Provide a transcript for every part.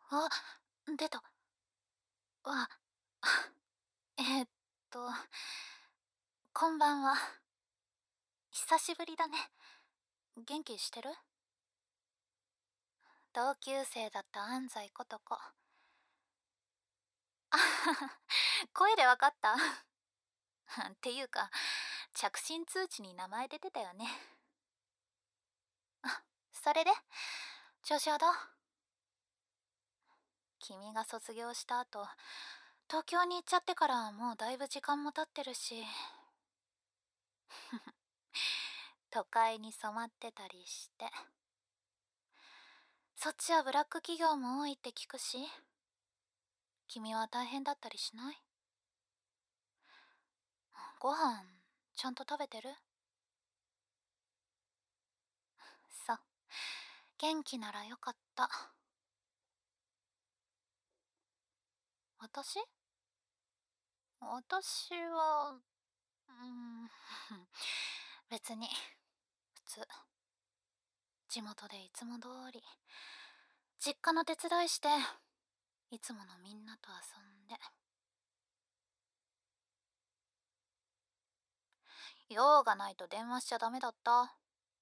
あ、出た。あ、えーっと、こんばんは。久しぶりだね。元気してる？同級生だった安西ことこ。あはは、声でわかった。っていうか、着信通知に名前出てたよね。あ、それで、調子はどう？君が卒業した後、東京に行っちゃってからもうだいぶ時間も経ってるし、都会に染まってたりして。そっちはブラック企業も多いって聞くし、君は大変だったりしない？ご飯、ちゃんと食べてる？そう。元気ならよかった。私私は、別に、普通。地元でいつも通り、実家の手伝いして、いつものみんなと遊んで。用がないと電話しちゃダメだった。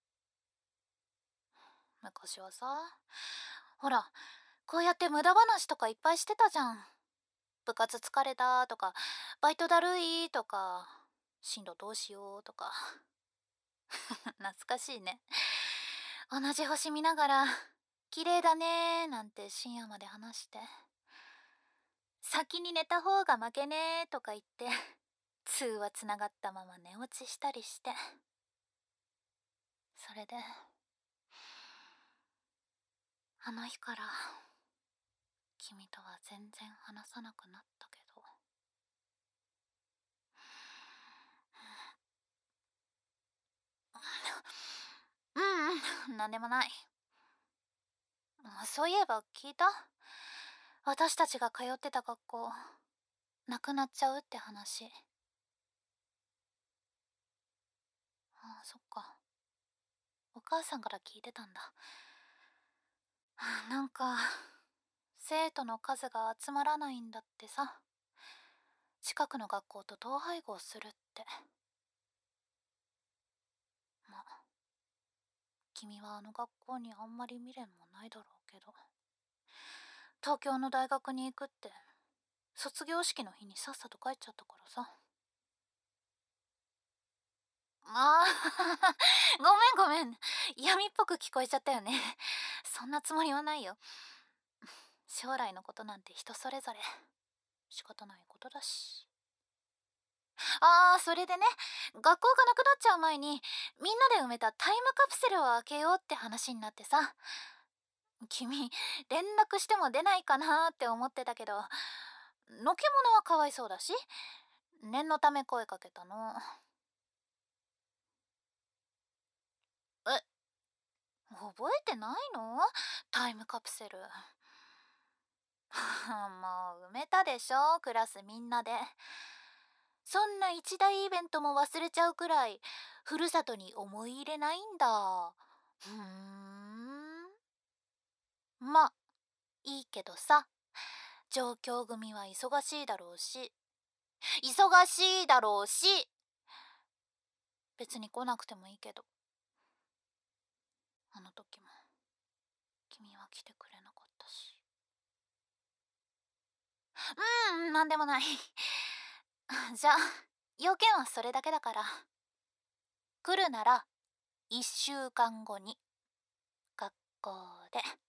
昔はさ、ほら、こうやって無駄話とかいっぱいしてたじゃん。部活疲れたとか、バイトだるいとか、進路どうしようとか。懐かしいね。同じ星見ながら、綺麗だねーなんて深夜まで話して。先に寝た方が負けねーとか言って、通話つながったまま寝落ちしたりして。それで、あの日から、君とは全然話さなくなったけど。うん、なんでもない。そういえば聞いた？私たちが通ってた学校、なくなっちゃうって話。ああ、そっか。お母さんから聞いてたんだ。なんか、生徒の数が集まらないんだってさ。近くの学校と統廃合するって。ま、君はあの学校にあんまり未練もないだろうけど。東京の大学に行くって、卒業式の日にさっさと帰っちゃったからさ。ああ、ごめん。闇っぽく聞こえちゃったよね。そんなつもりはないよ。将来のことなんて人それぞれ。仕方ないことだし。ああ、それでね、学校がなくなっちゃう前に、みんなで埋めたタイムカプセルを開けようって話になってさ。君、連絡しても出ないかなーって思ってたけど、のけ者はかわいそうだし、念のため声かけたの。え、覚えてないの？タイムカプセル。もう埋めたでしょ、クラスみんなで。そんな一大イベントも忘れちゃうくらい、ふるさとに思い入れないんだ。ま、いいけどさ、上京組は忙しいだろうし、別に来なくてもいいけど、あの時も、君は来てくれなかったし。なんでもない。じゃあ、要件はそれだけだから。来るなら、1週間後に、学校で。